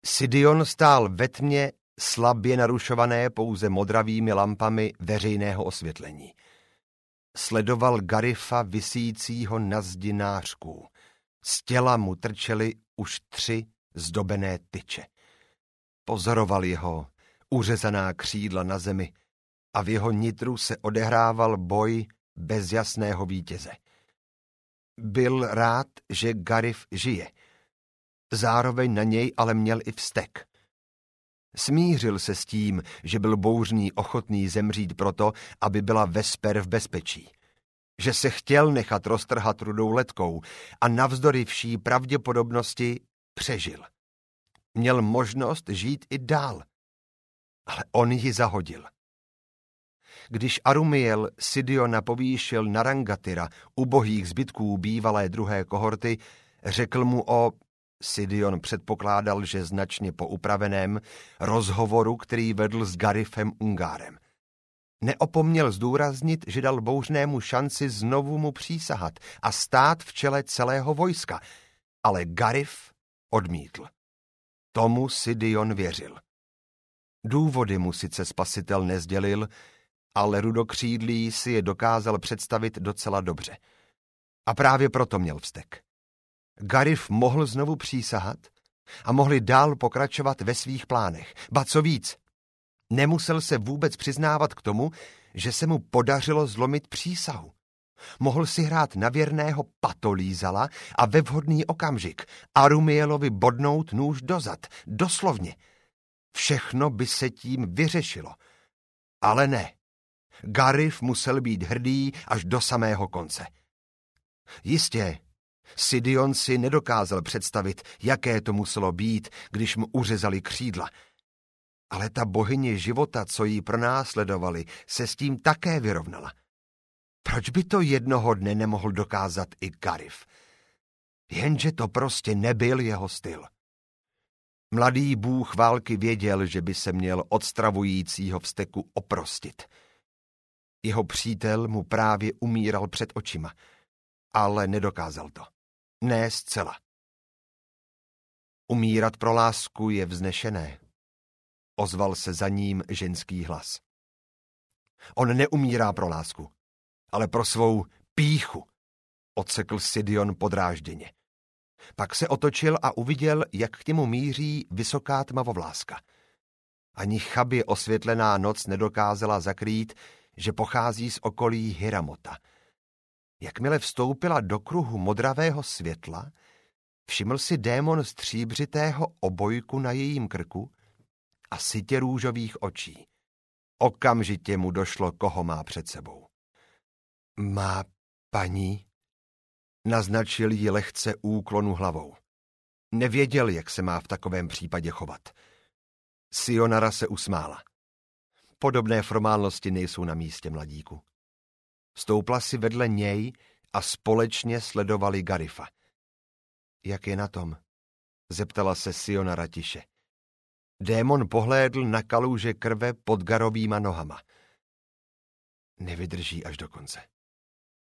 Sidion stál ve tmě, slabě narušované pouze modravými lampami veřejného osvětlení. Sledoval Garifa visícího na zdi nářků. Z těla mu trčely už 3 zdobené tyče. Pozoroval jeho uřezaná křídla na zemi a v jeho nitru se odehrával boj bez jasného vítěze. Byl rád, že Garif žije. Zároveň na něj ale měl i vztek. Smířil se s tím, že byl bouřný ochotný zemřít proto, aby byla Vesper v bezpečí. Že se chtěl nechat roztrhat rudou letkou a navzdory vší pravděpodobnosti přežil. Měl možnost žít i dál, ale on ji zahodil. Když Arumiel Sidiona povýšil na rangatira ubohých zbytků bývalé 2. kohorty, řekl mu o... Sidion předpokládal, že značně po upraveném rozhovoru, který vedl s Garifem Ungárem. Neopomněl zdůraznit, že dal bouřnému šanci znovu mu přísahat a stát v čele celého vojska, ale Garif odmítl. Tomu Sidion věřil. Důvody mu sice spasitel nezdělil, ale rudokřídlý si je dokázal představit docela dobře. A právě proto měl vztek. Garif mohl znovu přísahat a mohli dál pokračovat ve svých plánech. Ba co víc, nemusel se vůbec přiznávat k tomu, že se mu podařilo zlomit přísahu. Mohl si hrát na věrného patolízala a ve vhodný okamžik Arumielovi bodnout nůž dozad, doslovně. Všechno by se tím vyřešilo. Ale ne. Garif musel být hrdý až do samého konce. Jistě, Sidion si nedokázal představit, jaké to muselo být, když mu uřezali křídla. Ale ta bohyně života, co jí pronásledovali, se s tím také vyrovnala. Proč by to jednoho dne nemohl dokázat i Garif? Jenže to prostě nebyl jeho styl. Mladý bůh války věděl, že by se měl od stravujícího vzteku oprostit. Jeho přítel mu právě umíral před očima, ale nedokázal to. Ne zcela. Umírat pro lásku je vznešené, ozval se za ním ženský hlas. On neumírá pro lásku, ale pro svou pýchu, odsekl Sidion podrážděně. Pak se otočil a uviděl, jak k němu míří vysoká tmavovláska. Ani chabě osvětlená noc nedokázala zakrýt, že pochází z okolí Hiramota. Jakmile vstoupila do kruhu modravého světla, všiml si démon stříbřitého obojku na jejím krku a sytě růžových očí. Okamžitě mu došlo, koho má před sebou. Má paní? Naznačil jí lehce úklonu hlavou. Nevěděl, jak se má v takovém případě chovat. Sionara se usmála. Podobné formálnosti nejsou na místě, mladíku. Stoupla si vedle něj a společně sledovali Garifa. Jak je na tom? Zeptala se Sionara tiše. Démon pohlédl na kaluže krve pod Garovýma nohama. Nevydrží až do konce.